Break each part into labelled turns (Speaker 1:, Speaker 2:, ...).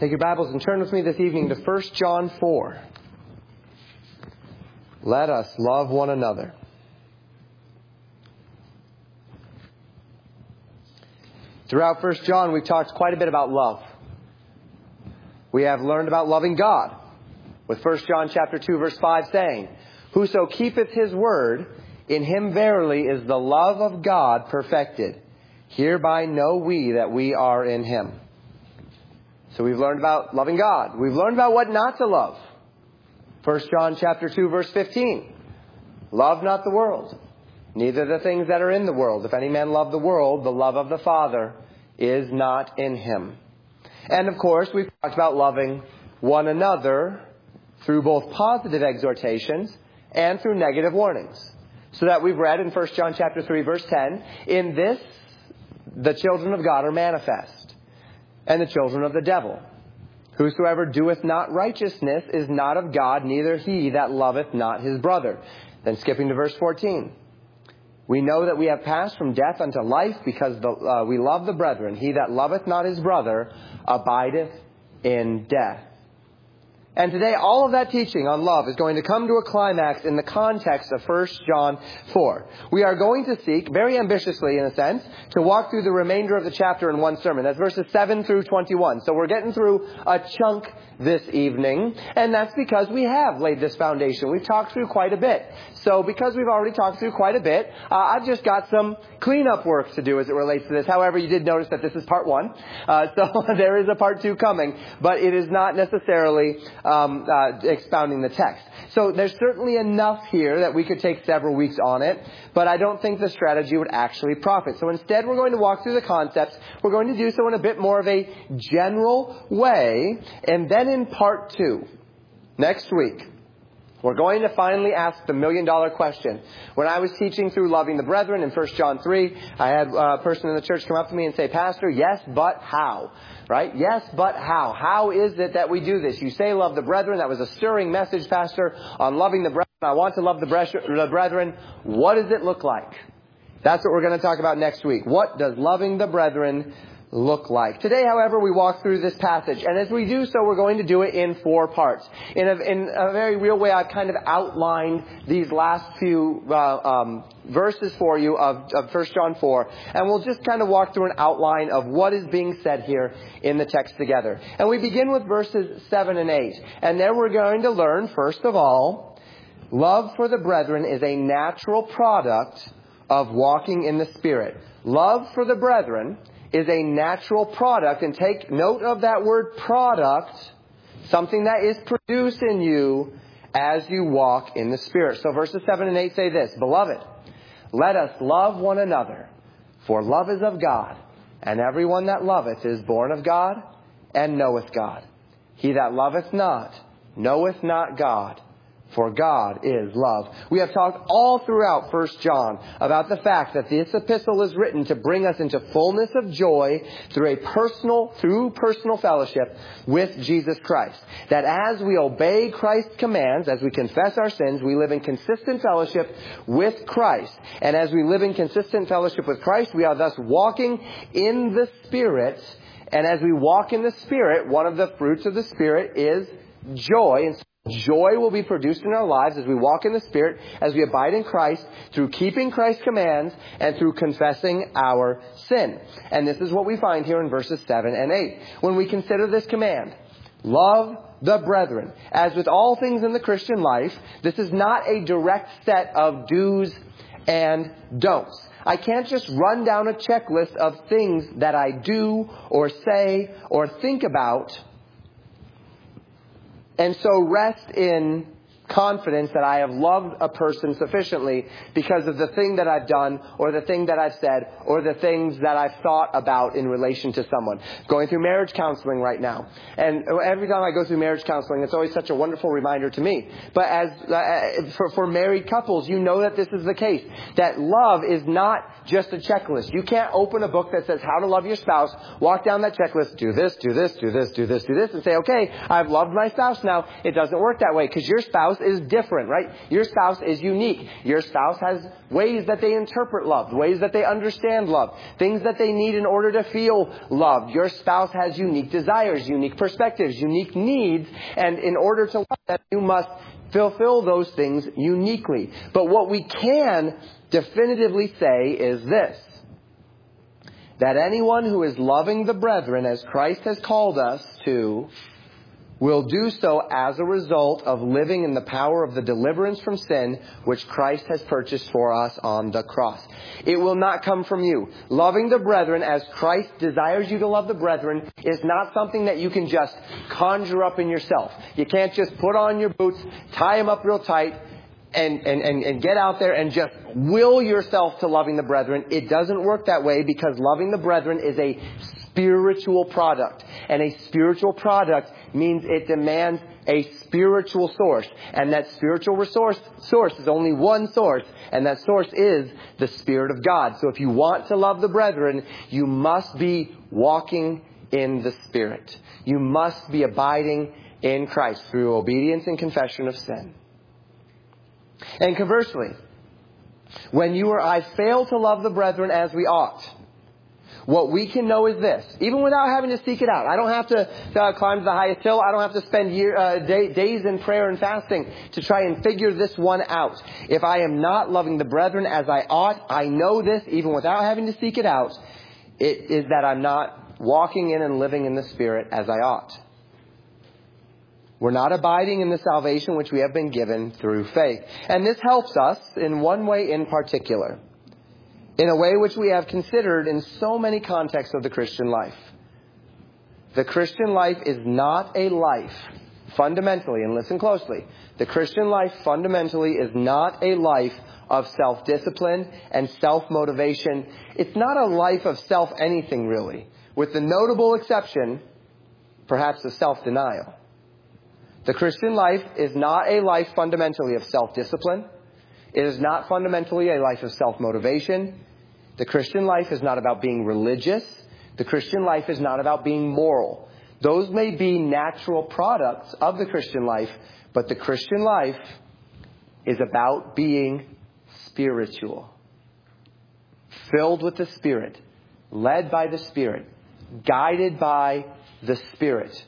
Speaker 1: Take your Bibles and turn with me this evening to 1 John 4. Let us love one another. Throughout 1 John, we've talked quite a bit about love. We have learned about loving God, with 1 John chapter 2, verse 5 saying, "Whoso keepeth his word, in him verily is the love of God perfected. Hereby know we that we are in him." So we've learned about loving God. We've learned about what not to love. 1 John chapter 2, verse 15. Love not the world, neither the things that are in the world. If any man love the world, the love of the Father is not in him. And of course, we've talked about loving one another through both positive exhortations and through negative warnings. So that we've read in 1 John chapter 3, verse 10, "In this the children of God are manifest, and the children of the devil. Whosoever doeth not righteousness is not of God, neither he that loveth not his brother." Then skipping to verse 14. "We know that we have passed from death unto life, because we love the brethren. He that loveth not his brother abideth in death." And today, all of that teaching on love is going to come to a climax in the context of 1 John 4. We are going to seek, very ambitiously in a sense, to walk through the remainder of the chapter in one sermon. That's verses 7 through 21. So we're getting through a chunk this evening, and that's because we have laid this foundation. We've talked through quite a bit. So because we've already talked through quite a bit, I've just got some cleanup work to do as it relates to this. However, you did notice that this is part 1. So there is a part 2 coming, but it is not necessarily expounding the text. So there's certainly enough here that we could take several weeks on it, but I don't think the strategy would actually profit. So instead, we're going to walk through the concepts. We're going to do so in a bit more of a general way, and then in part 2, next week, we're going to finally ask the million-dollar question. When I was teaching through loving the brethren in 1 John 3, I had a person in the church come up to me and say, "Pastor, yes, but how?" Right? Yes, but how? How is it that we do this? You say love the brethren. That was a stirring message, Pastor, on loving the brethren. I want to love the brethren. What does it look like? That's what we're going to talk about next week. What does loving the brethren look like? Today, however, we walk through this passage, and as we do so, we're going to do it in 4 parts. In a very real way, I've kind of outlined these last few verses for you of 1 John 4, and we'll just kind of walk through an outline of what is being said here in the text together. And we begin with verses 7 and 8, and there we're going to learn, first of all, love for the brethren is a natural product of walking in the Spirit. Love for the brethren is a natural product, and take note of that word product, something that is produced in you as you walk in the Spirit. So verses 7 and 8 say this, "Beloved, let us love one another, for love is of God, and everyone that loveth is born of God, and knoweth God. He that loveth not, knoweth not God, for God is love." We have talked all throughout 1 John about the fact that this epistle is written to bring us into fullness of joy through personal fellowship with Jesus Christ. That as we obey Christ's commands, as we confess our sins, we live in consistent fellowship with Christ. And as we live in consistent fellowship with Christ, we are thus walking in the Spirit. And as we walk in the Spirit, one of the fruits of the Spirit is joy. And joy will be produced in our lives as we walk in the Spirit, as we abide in Christ, through keeping Christ's commands and through confessing our sin. And this is what we find here in verses 7 and 8. When we consider this command, love the brethren. As with all things in the Christian life, this is not a direct set of do's and don'ts. I can't just run down a checklist of things that I do or say or think about and so rest in confidence that I have loved a person sufficiently because of the thing that I've done or the thing that I've said or the things that I've thought about in relation to someone. Going through marriage counseling right now. And every time I go through marriage counseling, it's always such a wonderful reminder to me. But as for married couples, you know that this is the case. That love is not just a checklist. You can't open a book that says how to love your spouse, walk down that checklist, do this, do this, do this, do this, do this, and say, okay, I've loved my spouse now. It doesn't work that way because your spouse is different, right? Your spouse is unique. Your spouse has ways that they interpret love, ways that they understand love, things that they need in order to feel loved. Your spouse has unique desires, unique perspectives, unique needs, and in order to love them, you must fulfill those things uniquely. But what we can definitively say is this: that anyone who is loving the brethren as Christ has called us to will do so as a result of living in the power of the deliverance from sin which Christ has purchased for us on the cross. It will not come from you. Loving the brethren as Christ desires you to love the brethren is not something that you can just conjure up in yourself. You can't just put on your boots, tie them up real tight, and get out there and just will yourself to loving the brethren. It doesn't work that way, because loving the brethren is a spiritual product. And a spiritual product means it demands a spiritual source. And that spiritual source is only one source. And that source is the Spirit of God. So if you want to love the brethren, you must be walking in the Spirit. You must be abiding in Christ through obedience and confession of sin. And conversely, when you or I fail to love the brethren as we ought, what we can know is this: even without having to seek it out. I don't have to climb to the highest hill. I don't have to spend days in prayer and fasting to try and figure this one out. If I am not loving the brethren as I ought, I know this, even without having to seek it out, it is that I'm not walking in and living in the Spirit as I ought. We're not abiding in the salvation which we have been given through faith. And this helps us in one way in particular, in a way which we have considered in so many contexts of the Christian life. The Christian life is not a life, fundamentally, and listen closely, the Christian life fundamentally is not a life of self-discipline and self-motivation. It's not a life of self-anything, really, with the notable exception, perhaps, of self-denial. The Christian life is not a life fundamentally of self-discipline. It is not fundamentally a life of self-motivation. The Christian life is not about being religious. The Christian life is not about being moral. Those may be natural products of the Christian life, but the Christian life is about being spiritual. Filled with the Spirit, led by the Spirit, guided by the Spirit.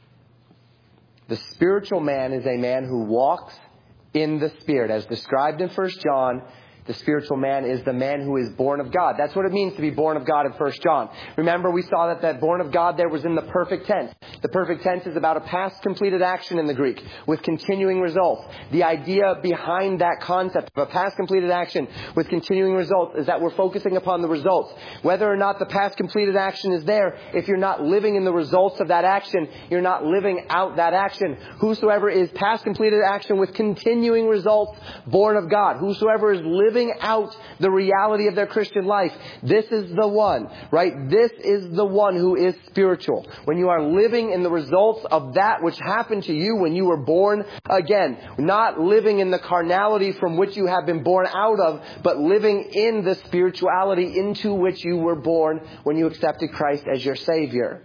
Speaker 1: The spiritual man is a man who walks in the Spirit. As described in 1 John, the spiritual man is the man who is born of God. That's what it means to be born of God in 1 John. Remember, we saw that born of God there was in the perfect tense. The perfect tense is about a past completed action in the Greek with continuing results. The idea behind that concept of a past completed action with continuing results is that we're focusing upon the results. Whether or not the past completed action is there, if you're not living in the results of that action, you're not living out that action. Whosoever is past completed action with continuing results, born of God. Whosoever is living out the reality of their Christian life, this is the one, right? This is the one who is spiritual. When you are living in the results of that which happened to you when you were born again, not living in the carnality from which you have been born out of, but living in the spirituality into which you were born when you accepted Christ as your Savior.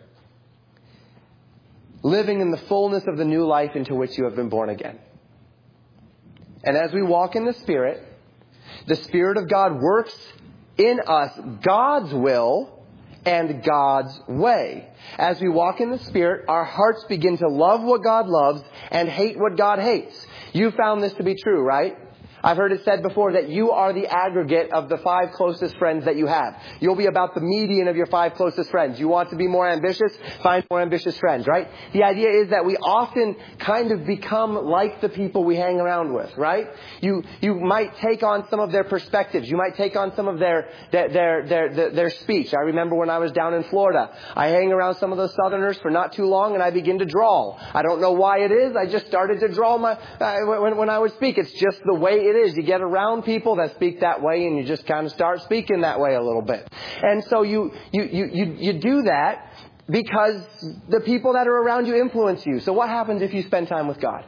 Speaker 1: Living in the fullness of the new life into which you have been born again. And as we walk in the Spirit, the Spirit of God works in us God's will and God's way. As we walk in the Spirit, our hearts begin to love what God loves and hate what God hates. You found this to be true, right? I've heard it said before that you are the aggregate of the 5 closest friends that you have. You'll be about the median of your 5 closest friends. You want to be more ambitious? Find more ambitious friends, right? The idea is that we often kind of become like the people we hang around with, right? You might take on some of their perspectives. You might take on some of their speech. I remember when I was down in Florida, I hang around some of those Southerners for not too long and I begin to drawl. I don't know why it is. I just started to drawl when I would speak. It's just the way it is. You get around people that speak that way and you just kind of start speaking that way a little bit. And so you do that because the people that are around you influence you. So what happens if you spend time with God?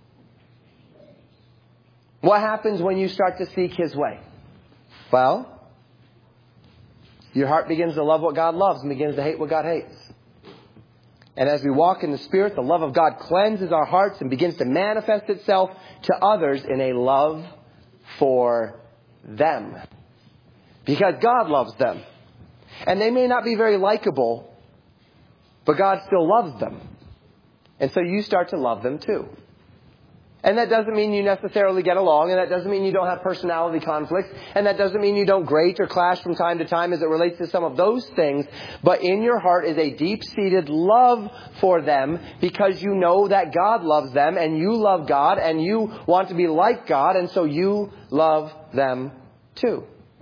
Speaker 1: What happens when you start to seek His way? Well, your heart begins to love what God loves and begins to hate what God hates. And as we walk in the Spirit, the love of God cleanses our hearts and begins to manifest itself to others in a love for them. Because God loves them. And they may not be very likable, but God still loves them. And so you start to love them too. And that doesn't mean you necessarily get along, and that doesn't mean you don't have personality conflicts, and that doesn't mean you don't grate or clash from time to time as it relates to some of those things. But in your heart is a deep-seated love for them because you know that God loves them, and you love God, and you want to be like God, and so you love them too.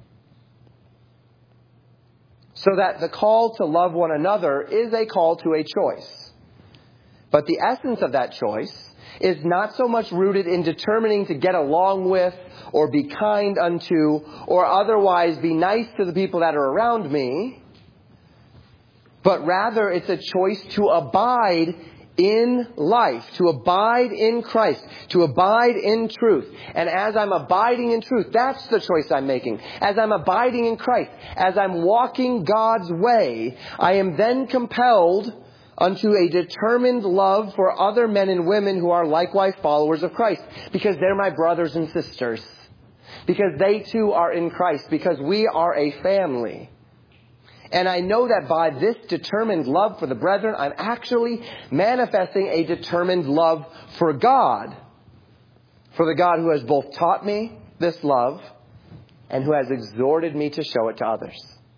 Speaker 1: So that the call to love one another is a call to a choice. But the essence of that choice is not so much rooted in determining to get along with or be kind unto or otherwise be nice to the people that are around me, but rather it's a choice to abide in life, to abide in Christ, to abide in truth. And as I'm abiding in truth, that's the choice I'm making. As I'm abiding in Christ, as I'm walking God's way, I am then compelled unto a determined love for other men and women who are likewise followers of Christ. Because they're my brothers and sisters. Because they too are in Christ. Because we are a family. And I know that by this determined love for the brethren, I'm actually manifesting a determined love for God. For the God who has both taught me this love and who has exhorted me to show it to others.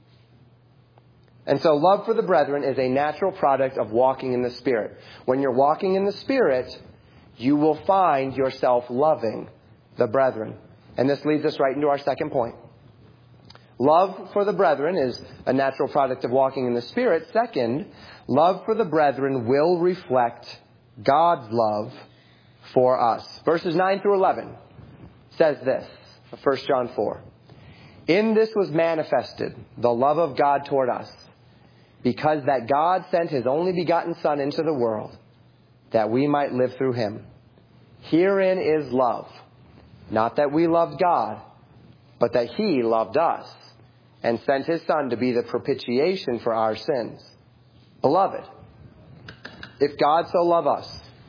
Speaker 1: And so love for the brethren is a natural product of walking in the Spirit. When you're walking in the Spirit, you will find yourself loving the brethren. And this leads us right into our second point. Love for the brethren is a natural product of walking in the Spirit. Second, love for the brethren will reflect God's love for us. Verses 9 through 11 says this, 1 John 4. In this was manifested the love of God toward us, because that God sent His only begotten Son into the world, that we might live through Him. Herein is love, not that we loved God, but that He loved us, and sent His Son to be the propitiation for our sins. Beloved, if God so loved us,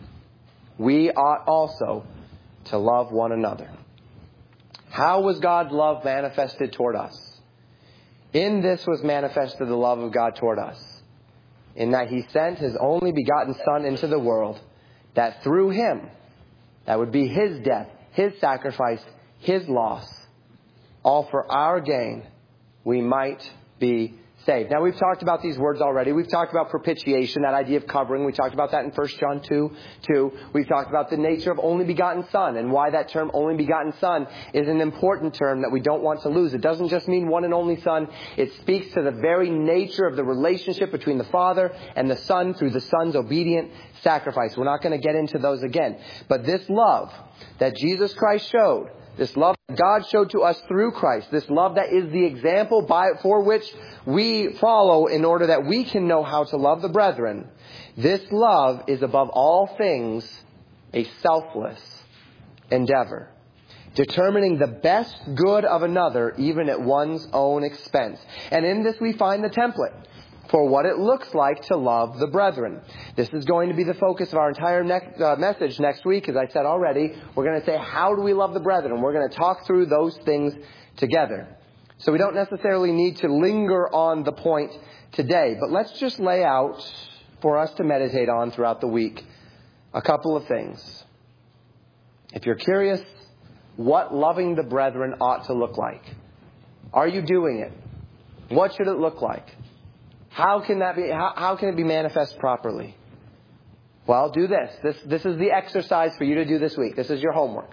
Speaker 1: we ought also to love one another. How was God's love manifested toward us? In this was manifested the love of God toward us, in that He sent His only begotten Son into the world, that through Him, that would be His death, His sacrifice, His loss, all for our gain, we might be saved. Now, we've talked about these words already. We've talked about propitiation, that idea of covering. We talked about that in 1 John 2:2. We've talked about the nature of only begotten Son and why that term only begotten Son is an important term that we don't want to lose. It doesn't just mean one and only Son. It speaks to the very nature of the relationship between the Father and the Son through the Son's obedient sacrifice. We're not going to get into those again. But this love that Jesus Christ showed, this love that God showed to us through Christ, this love that is the example for which we follow in order that we can know how to love the brethren, this love is above all things a selfless endeavor, determining the best good of another even at one's own expense. And in this we find the template for what it looks like to love the brethren. This is going to be the focus of our entire message next week. As I said already, we're going to say, how do we love the brethren? We're going to talk through those things together. So we don't necessarily need to linger on the point today, but let's just lay out for us to meditate on throughout the week a couple of things. If you're curious what loving the brethren ought to look like, are you doing it? What should it look like? How can that be? How can it be manifest properly? Well, do this. This is the exercise for you to do this week. This is your homework.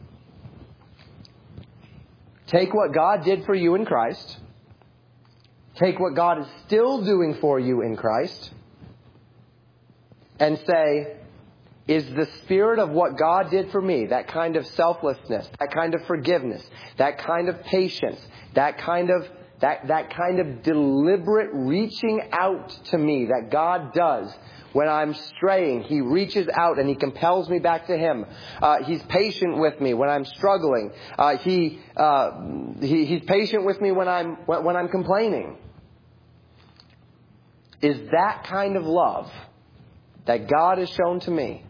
Speaker 1: Take what God did for you in Christ. Take what God is still doing for you in Christ. And say, is the spirit of what God did for me, that kind of selflessness, that kind of forgiveness, that kind of patience, that kind of deliberate reaching out to me that God does when I'm straying. He reaches out and He compels me back to Him. He's patient with me when I'm struggling. He's patient with me when I'm complaining. Is that kind of love that God has shown to me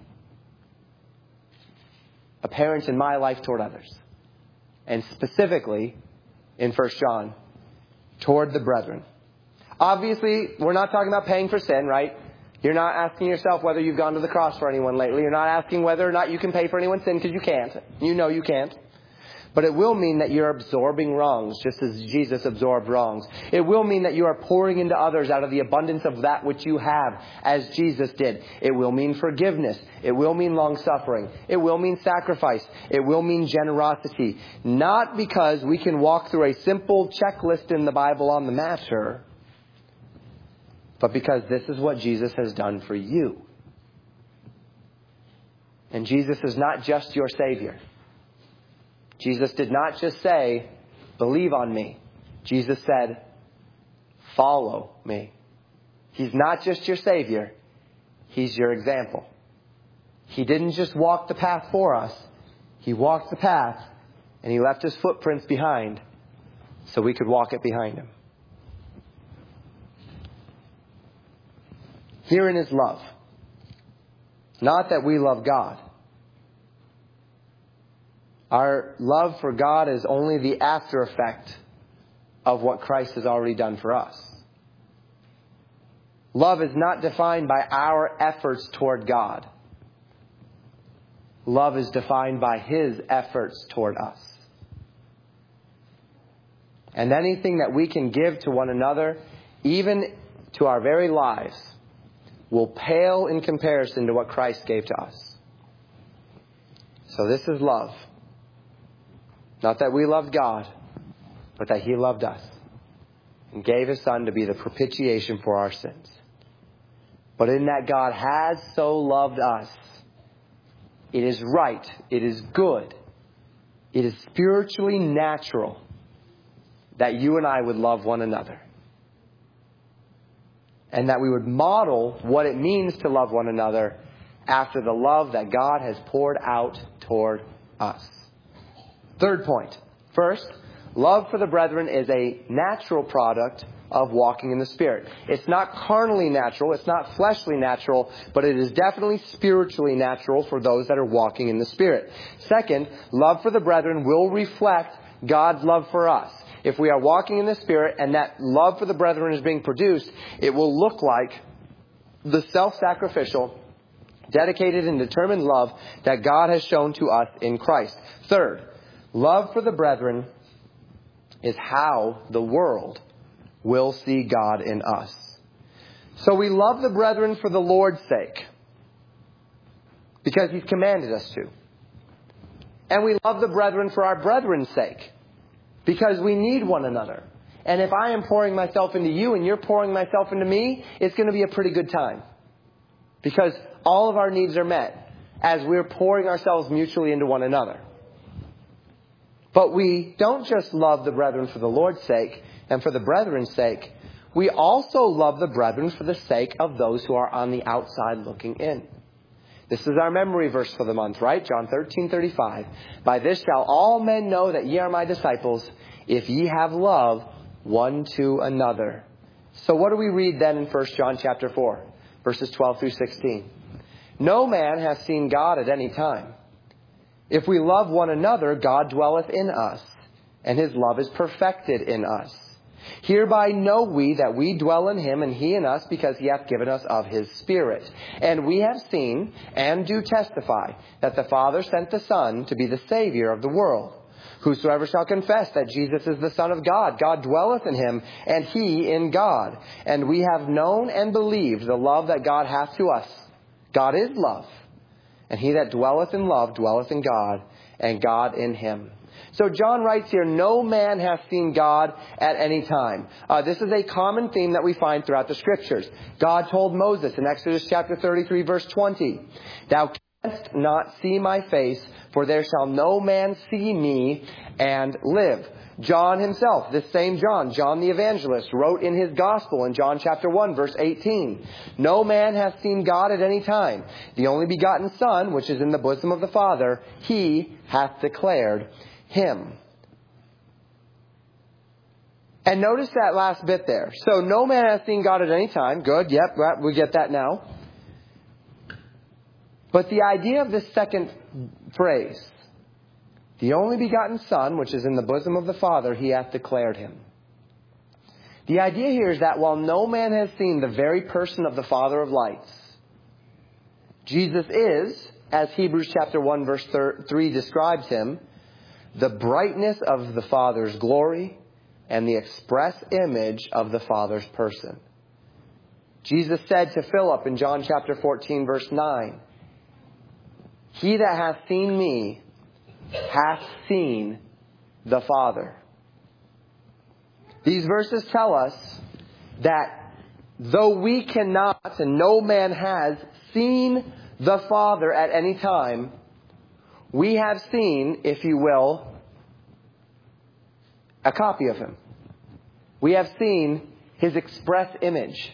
Speaker 1: apparent in my life toward others. And specifically, in 1 John, toward the brethren. Obviously, we're not talking about paying for sin, right? You're not asking yourself whether you've gone to the cross for anyone lately. You're not asking whether or not you can pay for anyone's sin, because you can't. You know you can't. But it will mean that you're absorbing wrongs, just as Jesus absorbed wrongs. It will mean that you are pouring into others out of the abundance of that which you have, as Jesus did. It will mean forgiveness. It will mean long-suffering. It will mean sacrifice. It will mean generosity. Not because we can walk through a simple checklist in the Bible on the matter, but because this is what Jesus has done for you. And Jesus is not just your Savior. Jesus did not just say, believe on me. Jesus said, follow me. He's not just your Savior. He's your example. He didn't just walk the path for us. He walked the path and He left His footprints behind so we could walk it behind Him. Herein is love. Not that we love God. Our love for God is only the after effect of what Christ has already done for us. Love is not defined by our efforts toward God. Love is defined by His efforts toward us. And anything that we can give to one another, even to our very lives, will pale in comparison to what Christ gave to us. So this is love. Not that we loved God, but that He loved us and gave His Son to be the propitiation for our sins. But in that God has so loved us, it is right, it is good, it is spiritually natural that you and I would love one another. And that we would model what it means to love one another after the love that God has poured out toward us. Third point. First, love for the brethren is a natural product of walking in the Spirit. It's not carnally natural. It's not fleshly natural. But it is definitely spiritually natural for those that are walking in the Spirit. Second, love for the brethren will reflect God's love for us. If we are walking in the Spirit and that love for the brethren is being produced, it will look like the self-sacrificial, dedicated and determined love that God has shown to us in Christ. Third, love for the brethren is how the world will see God in us. So we love the brethren for the Lord's sake, because He's commanded us to. And we love the brethren for our brethren's sake, because we need one another. And if I am pouring myself into you and you're pouring myself into me, it's going to be a pretty good time. Because all of our needs are met as we're pouring ourselves mutually into one another. But we don't just love the brethren for the Lord's sake and for the brethren's sake. We also love the brethren for the sake of those who are on the outside looking in. This is our memory verse for the month, right? John 13:35. By this shall all men know that ye are my disciples, if ye have love one to another. So what do we read then in 1 John chapter 4, verses 12 through 16? No man hath seen God at any time. If we love one another, God dwelleth in us, and His love is perfected in us. Hereby know we that we dwell in Him, and He in us, because He hath given us of His Spirit. And we have seen and do testify that the Father sent the Son to be the Savior of the world. Whosoever shall confess that Jesus is the Son of God, God dwelleth in Him, and He in God. And we have known and believed the love that God hath to us. God is love. And he that dwelleth in love dwelleth in God, and God in him. So John writes here, no man hath seen God at any time. This is a common theme that we find throughout the Scriptures. God told Moses in Exodus chapter 33, verse 20, Thou canst not see my face, for there shall no man see me and live. John himself, this same John, John the evangelist, wrote in his gospel in John chapter 1, verse 18, No man hath seen God at any time. The only begotten Son, which is in the bosom of the Father, He hath declared Him. And notice that last bit there. So no man hath seen God at any time. Good, yep, we get that now. But the idea of this second phrase, the only begotten Son, which is in the bosom of the Father, he hath declared him. The idea here is that while no man has seen the very person of the Father of lights, Jesus is, as Hebrews chapter 1 verse 3 describes him, the brightness of the Father's glory and the express image of the Father's person. Jesus said to Philip in John chapter 14 verse 9, he that hath seen me hath seen the Father. These verses tell us that though we cannot, and no man has seen the Father at any time, we have seen, if you will, a copy of him. We have seen his express image.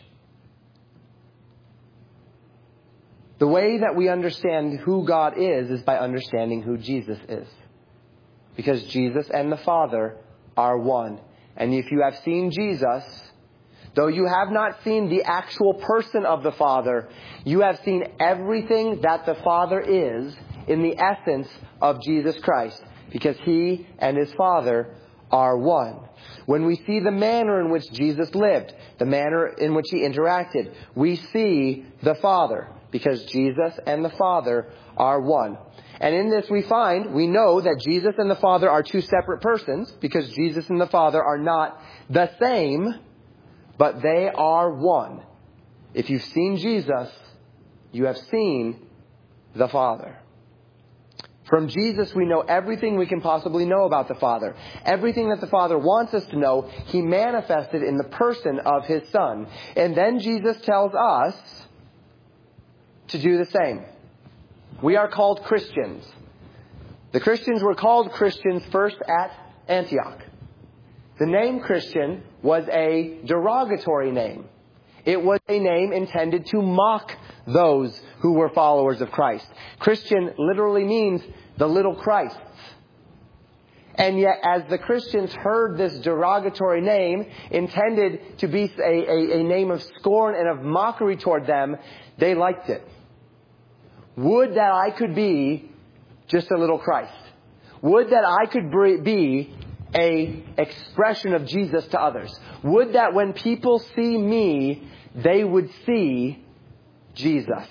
Speaker 1: The way that we understand who God is by understanding who Jesus is. Because Jesus and the Father are one. And if you have seen Jesus, though you have not seen the actual person of the Father, you have seen everything that the Father is in the essence of Jesus Christ. Because he and his Father are one. When we see the manner in which Jesus lived, the manner in which he interacted, we see the Father. Because Jesus and the Father are one. And in this we know that Jesus and the Father are two separate persons. Because Jesus and the Father are not the same, but they are one. If you've seen Jesus, you have seen the Father. From Jesus we know everything we can possibly know about the Father. Everything that the Father wants us to know, he manifested in the person of his Son. And then Jesus tells us to do the same. We are called Christians. The Christians were called Christians first at Antioch. The name Christian was a derogatory name. It was a name intended to mock those who were followers of Christ. Christian literally means the little Christs. And yet, as the Christians heard this derogatory name, intended to be a name of scorn and of mockery toward them, they liked it. Would that I could be just a little Christ. Would that I could be an expression of Jesus to others. Would that when people see me, they would see Jesus.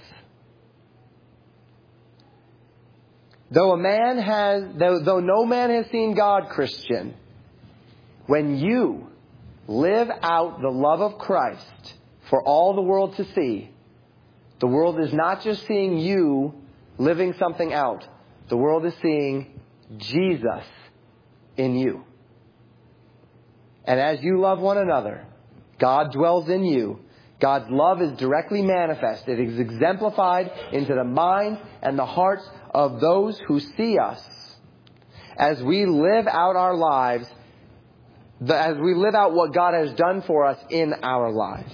Speaker 1: Though no man has seen God, Christian, when you live out the love of Christ for all the world to see, the world is not just seeing you living something out. The world is seeing Jesus in you. And as you love one another, God dwells in you. God's love is directly manifest. It is exemplified into the minds and the hearts of those who see us as we live out our lives, as we live out what God has done for us in our lives.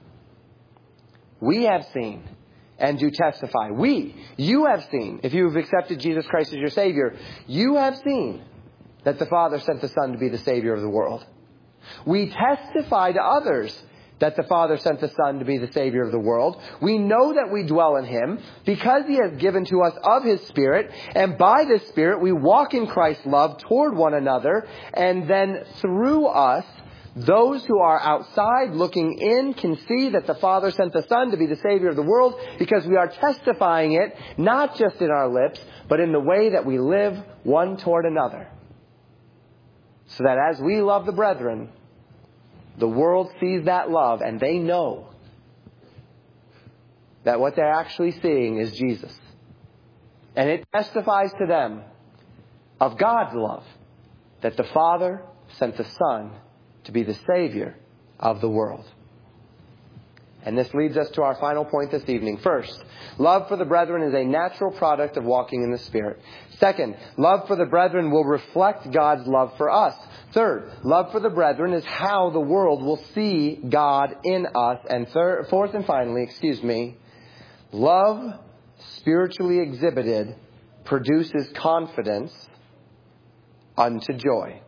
Speaker 1: We have seen and do testify. You have seen, if you have accepted Jesus Christ as your Savior, you have seen that the Father sent the Son to be the Savior of the world. We testify to others that the Father sent the Son to be the Savior of the world. We know that we dwell in him because he has given to us of his Spirit. And by this Spirit, we walk in Christ's love toward one another. And then through us, those who are outside looking in can see that the Father sent the Son to be the Savior of the world because we are testifying it, not just in our lips, but in the way that we live one toward another. So that as we love the brethren, the world sees that love and they know that what they're actually seeing is Jesus. And it testifies to them of God's love, that the Father sent the Son to be the Savior of the world. And this leads us to our final point this evening. First, love for the brethren is a natural product of walking in the Spirit. Second, love for the brethren will reflect God's love for us. Third, love for the brethren is how the world will see God in us. And fourth and finally, love spiritually exhibited produces confidence unto joy.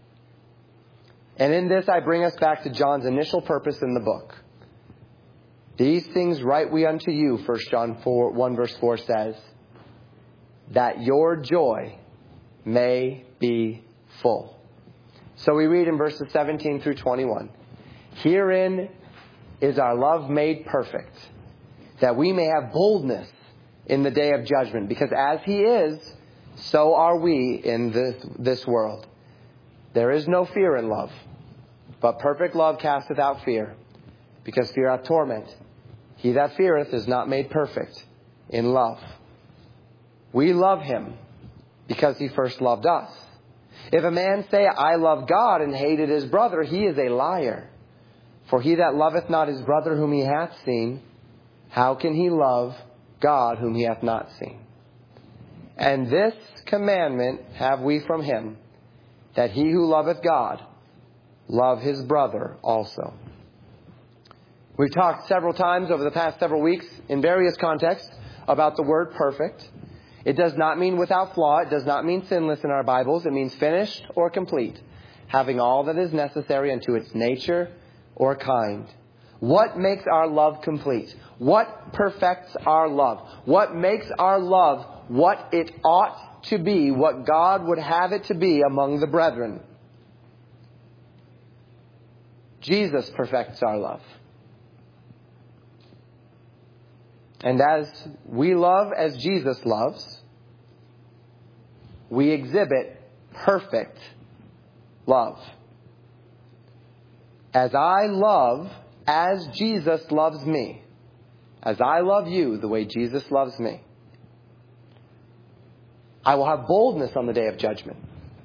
Speaker 1: And in this, I bring us back to John's initial purpose in the book. These things write we unto you, 1 John 1 verse 4 says, that your joy may be full. So we read in verses 17 through 21, herein is our love made perfect, that we may have boldness in the day of judgment. Because as He is, so are we in this world. There is no fear in love, but perfect love casteth out fear, because fear hath torment. He that feareth is not made perfect in love. We love Him because He first loved us. If a man say, I love God, and hated his brother, he is a liar. For he that loveth not his brother whom he hath seen, how can he love God whom he hath not seen? And this commandment have we from Him, that he who loveth God love his brother also. We've talked several times over the past several weeks in various contexts about the word perfect. It does not mean without flaw. It does not mean sinless in our Bibles. It means finished or complete, having all that is necessary unto its nature or kind. What makes our love complete? What perfects our love? What makes our love what it ought to be, what God would have it to be among the brethren? Jesus perfects our love. And as we love as Jesus loves, we exhibit perfect love. As I love as Jesus loves me, as I love you the way Jesus loves me, I will have boldness on the day of judgment.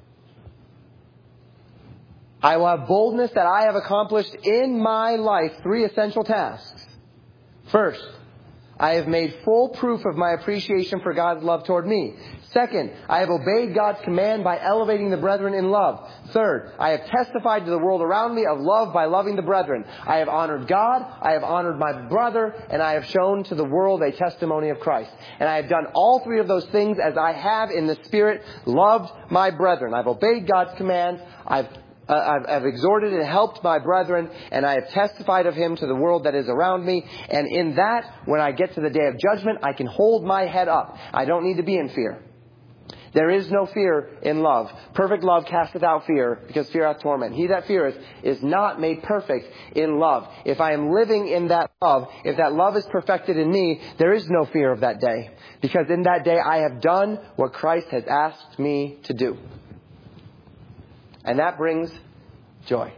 Speaker 1: I will have boldness that I have accomplished in my life 3 essential tasks. First, I have made full proof of my appreciation for God's love toward me. Second, I have obeyed God's command by elevating the brethren in love. Third, I have testified to the world around me of love by loving the brethren. I have honored God, I have honored my brother, and I have shown to the world a testimony of Christ. And I have done all 3 of those things as I have in the Spirit loved my brethren. I've obeyed God's command, I've exhorted and helped my brethren, and I have testified of Him to the world that is around me. And in that, when I get to the day of judgment, I can hold my head up. I don't need to be in fear. There is no fear in love. Perfect love casteth out fear, because fear hath torment. He that feareth is not made perfect in love. If I am living in that love, if that love is perfected in me, there is no fear of that day. Because in that day I have done what Christ has asked me to do. And that brings joy.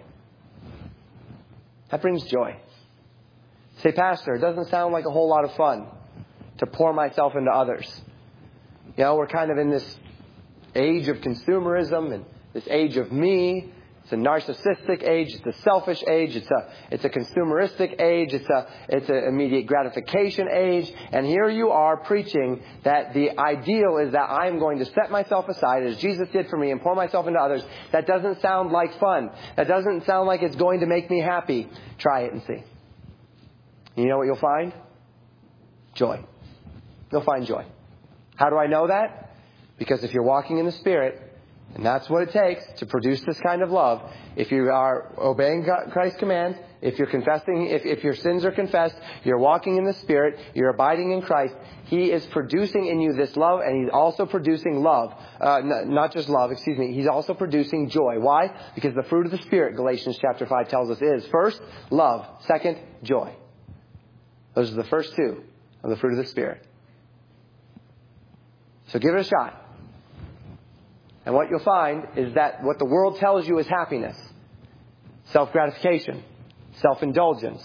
Speaker 1: That brings joy. Say, Pastor, it doesn't sound like a whole lot of fun to pour myself into others. You know, we're kind of in this age of consumerism and this age of me. It's a narcissistic age. It's a selfish age. It's a consumeristic age. It's an immediate gratification age. And here you are preaching that the ideal is that I'm going to set myself aside as Jesus did for me and pour myself into others. That doesn't sound like fun. That doesn't sound like it's going to make me happy. Try it and see. You know what you'll find? Joy. You'll find joy. How do I know that? Because if you're walking in the Spirit, and that's what it takes to produce this kind of love. If you are obeying Christ's command, if you're confessing, if your sins are confessed, you're walking in the Spirit, you're abiding in Christ, He is producing in you this love, and He's also producing love. Not just love, He's also producing joy. Why? Because the fruit of the Spirit, Galatians chapter 5 tells us, is first, love. Second, joy. Those are the first 2 of the fruit of the Spirit. So give it a shot. And what you'll find is that what the world tells you is happiness, self-gratification, self-indulgence,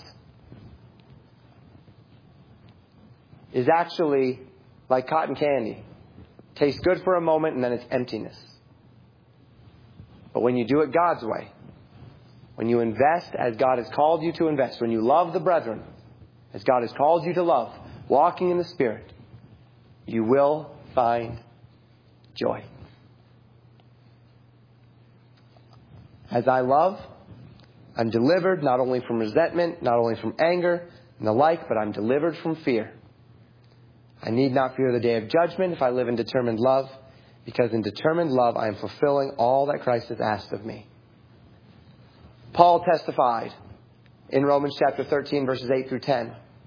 Speaker 1: is actually like cotton candy. Tastes good for a moment and then it's emptiness. But when you do it God's way, when you invest as God has called you to invest, when you love the brethren as God has called you to love, walking in the Spirit, you will find joy. As I love, I'm delivered not only from resentment, not only from anger and the like, but I'm delivered from fear. I need not fear the day of judgment if I live in determined love, because in determined love I am fulfilling all that Christ has asked of me. Paul testified in Romans chapter 13, verses 8 through 10.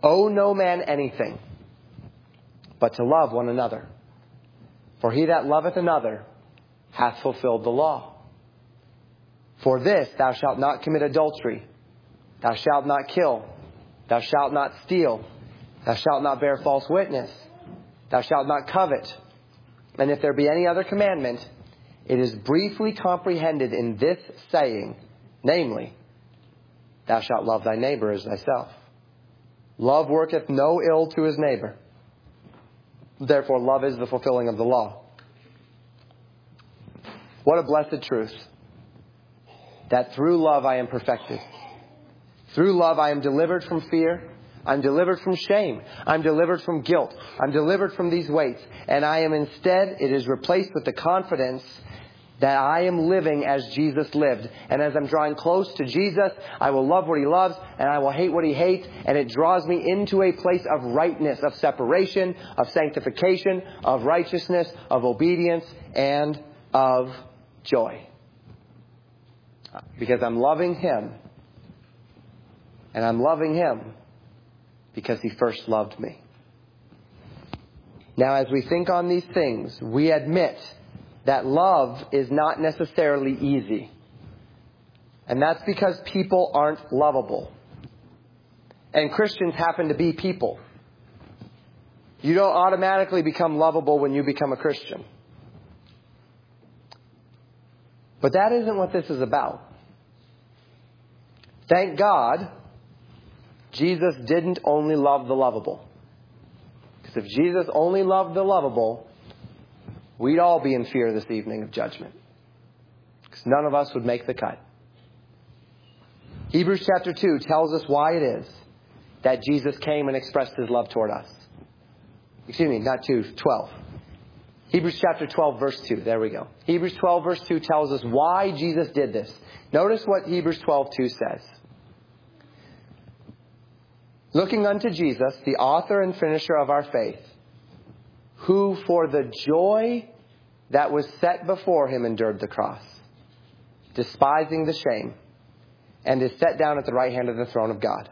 Speaker 1: Owe no man anything, but to love one another. For he that loveth another hath fulfilled the law. For this, thou shalt not commit adultery. Thou shalt not kill. Thou shalt not steal. Thou shalt not bear false witness. Thou shalt not covet. And if there be any other commandment, it is briefly comprehended in this saying, namely, thou shalt love thy neighbor as thyself. Love worketh no ill to his neighbor. Therefore, love is the fulfilling of the law. What a blessed truth. That through love I am perfected. Through love I am delivered from fear. I'm delivered from shame. I'm delivered from guilt. I'm delivered from these weights. And I am instead, it is replaced with the confidence that I am living as Jesus lived. And as I'm drawing close to Jesus, I will love what he loves and I will hate what he hates. And it draws me into a place of rightness, of separation, of sanctification, of righteousness, of obedience, and of joy. Because I'm loving him. And I'm loving him because he first loved me. Now, as we think on these things, we admit that love is not necessarily easy. And that's because people aren't lovable. And Christians happen to be people. You don't automatically become lovable when you become a Christian. But that isn't what this is about. Thank God, Jesus didn't only love the lovable. Because if Jesus only loved the lovable, we'd all be in fear this evening of judgment. Because none of us would make the cut. Hebrews chapter 2 tells us why it is that Jesus came and expressed his love toward us. Excuse me, not 2, 12. Hebrews chapter 12 verse 2. There we go. Hebrews 12 verse 2 tells us why Jesus did this. Notice what Hebrews 12:2 says. Looking unto Jesus, the author and finisher of our faith, who for the joy that was set before him endured the cross, despising the shame, and is set down at the right hand of the throne of God.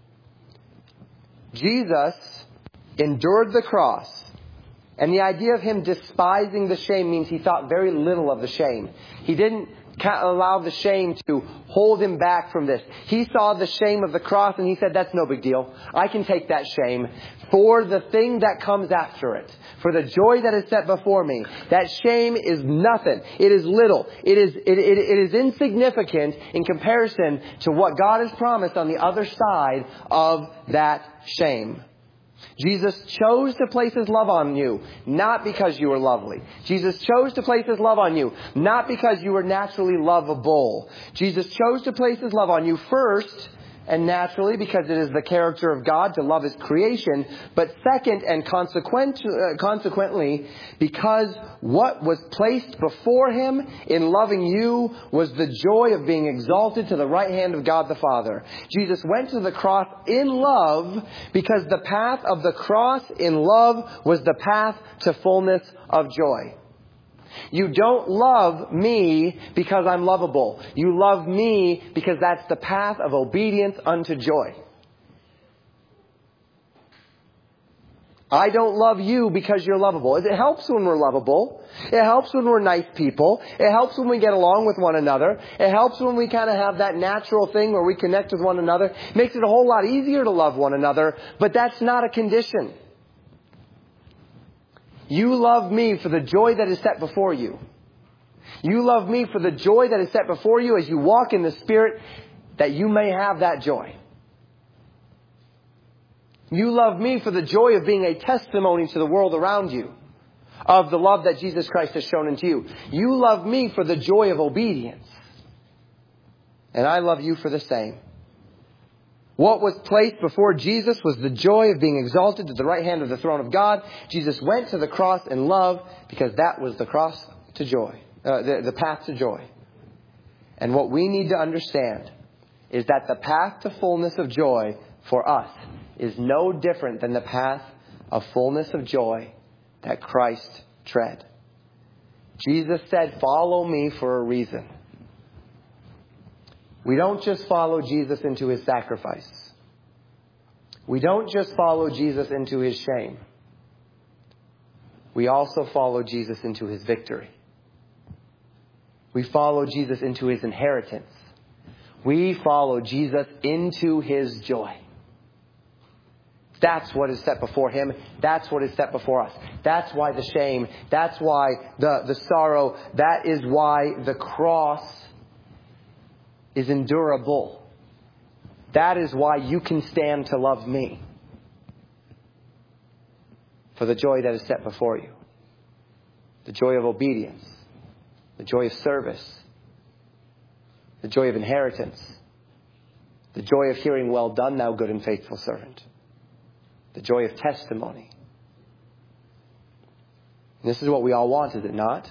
Speaker 1: Jesus endured the cross. And the idea of him despising the shame means he thought very little of the shame. He didn't allow the shame to hold him back from this. He saw the shame of the cross and he said, that's no big deal. I can take that shame for the thing that comes after it. For the joy that is set before me. That shame is nothing. It is little. It is insignificant in comparison to what God has promised on the other side of that shame. Jesus chose to place his love on you, not because you were lovely. Jesus chose to place his love on you, not because you were naturally lovable. Jesus chose to place his love on you first and naturally because it is the character of God to love his creation. But second and consequently, because what was placed before him in loving you was the joy of being exalted to the right hand of God the Father. Jesus went to the cross in love because the path of the cross in love was the path to fullness of joy. You don't love me because I'm lovable. You love me because that's the path of obedience unto joy. I don't love you because you're lovable. It helps when we're lovable. It helps when we're nice people. It helps when we get along with one another. It helps when we kind of have that natural thing where we connect with one another. It makes it a whole lot easier to love one another, but that's not a condition. You love me for the joy that is set before you. You love me for the joy that is set before you as you walk in the Spirit, that you may have that joy. You love me for the joy of being a testimony to the world around you of the love that Jesus Christ has shown unto you. You love me for the joy of obedience. And I love you for the same. What was placed before Jesus was the joy of being exalted to the right hand of the throne of God. Jesus went to the cross in love because that was the cross to joy, the path to joy. And what we need to understand is that the path to fullness of joy for us is no different than the path of fullness of joy that Christ tread. Jesus said, follow me for a reason. We don't just follow Jesus into his sacrifice. we don't just follow Jesus into his shame. We also follow Jesus into his victory. We follow Jesus into his inheritance. We follow Jesus into his joy. That's what is set before him. That's what is set before us. That's why the shame. That's why the sorrow. That is why the cross is endurable. That is why you can stand to love me. For the joy that is set before you. The joy of obedience. The joy of service. The joy of inheritance. The joy of hearing, well done, thou good and faithful servant. The joy of testimony. And this is what we all want, is it not?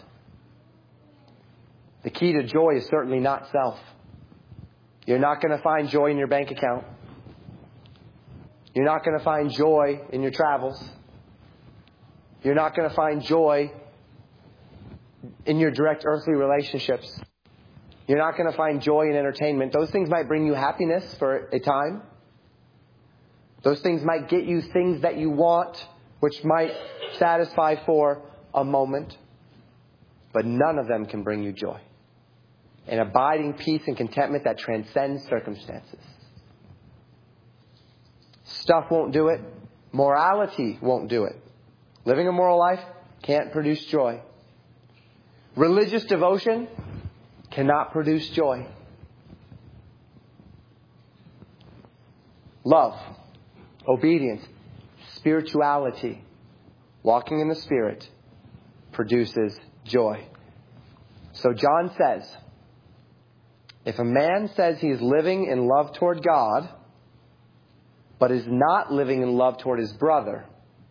Speaker 1: The key to joy is certainly not self. You're not going to find joy in your bank account. You're not going to find joy in your travels. You're not going to find joy in your direct earthly relationships. You're not going to find joy in entertainment. Those things might bring you happiness for a time. Those things might get you things that you want, which might satisfy for a moment. But none of them can bring you joy. An abiding peace and contentment that transcends circumstances. Stuff won't do it. Morality won't do it. Living a moral life can't produce joy. Religious devotion cannot produce joy. Love, obedience, spirituality, walking in the Spirit produces joy. So John says, if a man says he's living in love toward God, but is not living in love toward his brother,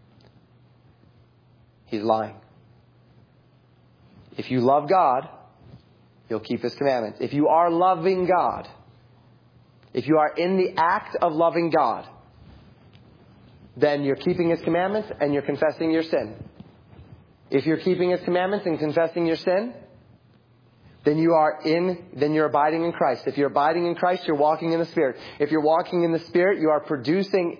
Speaker 1: he's lying. If you love God, you'll keep his commandments. If you are loving God, if you are in the act of loving God, then you're keeping his commandments and you're confessing your sin. If you're keeping his commandments and confessing your sin, then you're abiding in Christ. If you're abiding in Christ, you're walking in the Spirit. If you're walking in the Spirit, you are producing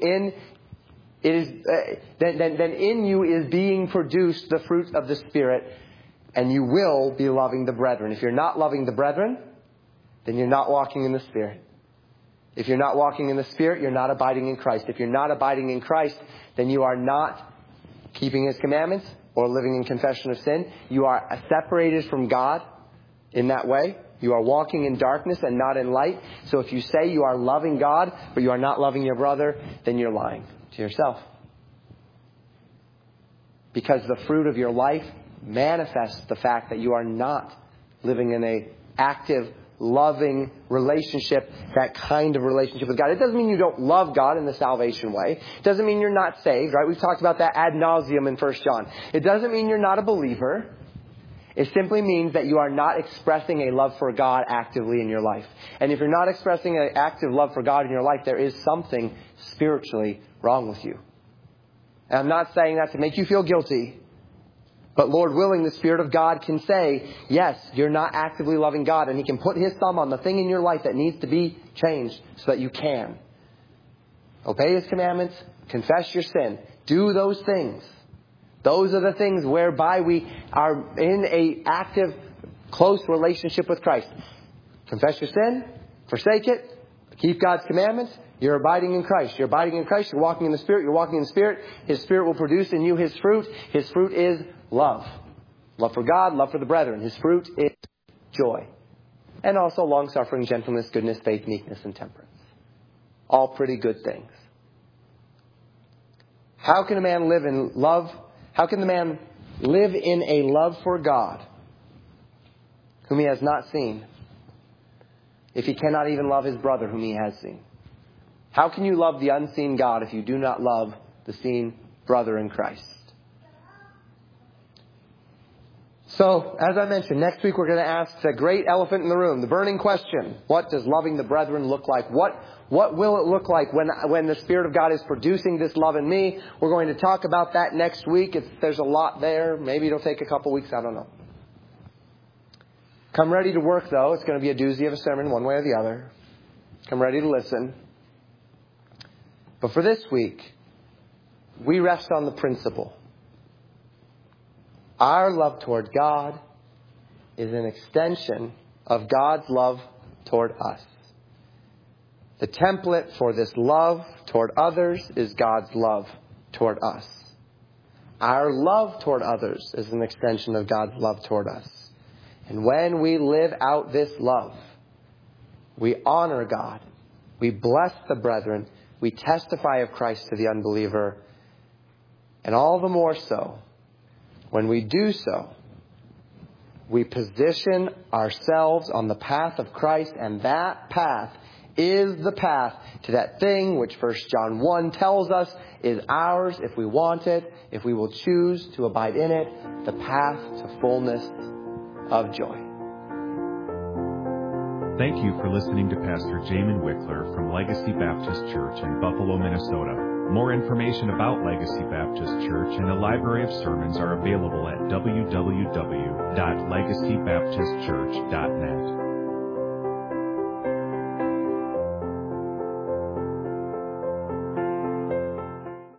Speaker 1: then in you is being produced the fruit of the Spirit, and you will be loving the brethren. If you're not loving the brethren, then you're not walking in the Spirit. If you're not walking in the Spirit, you're not abiding in Christ. If you're not abiding in Christ, then you are not keeping his commandments or living in confession of sin. You are separated from God in that way. You are walking in darkness and not in light. So if you say you are loving God, but you are not loving your brother, then you're lying to yourself. Because the fruit of your life manifests the fact that you are not living in an active, loving relationship, that kind of relationship with God. It doesn't mean you don't love God in the salvation way. It doesn't mean you're not saved, right? We've talked about that ad nauseum in 1 John. It doesn't mean you're not a believer. It simply means that you are not expressing a love for God actively in your life. And if you're not expressing an active love for God in your life, there is something spiritually wrong with you. And I'm not saying that to make you feel guilty. But Lord willing, the Spirit of God can say, yes, you're not actively loving God. And he can put his thumb on the thing in your life that needs to be changed so that you can. Obey his commandments. Confess your sin. Do those things. Those are the things whereby we are in an active, close relationship with Christ. Confess your sin. Forsake it. Keep God's commandments. You're abiding in Christ. You're abiding in Christ. You're walking in the Spirit. You're walking in the Spirit. His Spirit will produce in you his fruit. His fruit is love. Love for God, love for the brethren. His fruit is joy. And also long-suffering, gentleness, goodness, faith, meekness, and temperance. All pretty good things. How can a man live in love? How can the man live in a love for God whom he has not seen if he cannot even love his brother whom he has seen? How can you love the unseen God if you do not love the seen brother in Christ? So, as I mentioned, next week we're going to ask the great elephant in the room, the burning question. What does loving the brethren look like? What will it look like when the Spirit of God is producing this love in me? We're going to talk about that next week. There's a lot there. Maybe it'll take a couple weeks. I don't know. Come ready to work, though. It's going to be a doozy of a sermon one way or the other. Come ready to listen. But for this week, we rest on the principle. Our love toward God is an extension of God's love toward us. The template for this love toward others is God's love toward us. Our love toward others is an extension of God's love toward us. And when we live out this love, we honor God, we bless the brethren, we testify of Christ to the unbeliever, and all the more so, when we do so, we position ourselves on the path of Christ, and that path is the path to that thing which 1 John 1 tells us is ours if we want it, if we will choose to abide in it, the path to fullness of joy.
Speaker 2: Thank you for listening to Pastor Jamin Wickler from Legacy Baptist Church in Buffalo, Minnesota. More information about Legacy Baptist Church and a library of sermons are available at www.legacybaptistchurch.net.